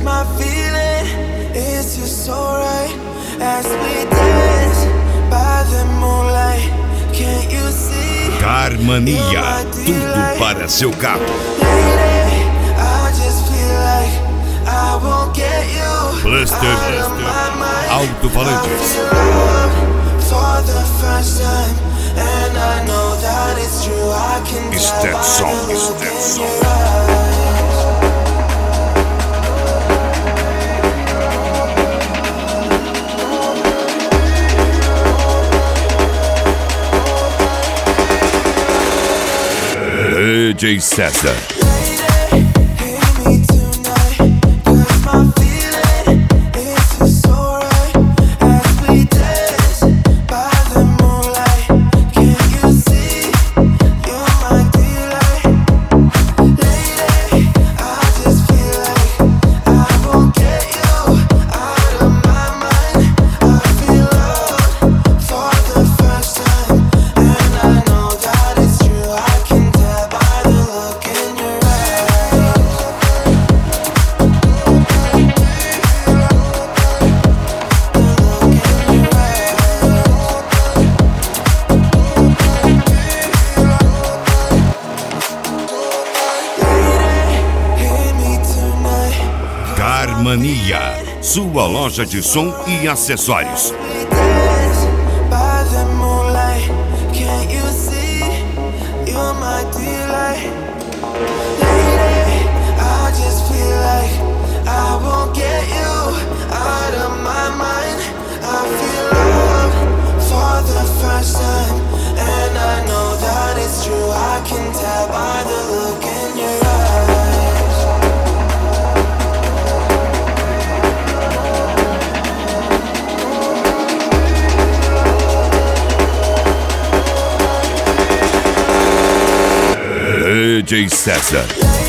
my feeling is just so right as we dance by the moonlight. Can't you see? Carmania, tudo para seu carro. Lady, I just feel like I won't get you Blaster, out of my mind. alto-falantes. For the first time, and I know that it's true. I can tell by Stetson, the look Stetson. in your eyes. DJ César. Carmania, sua loja de som e acessórios. DJ César.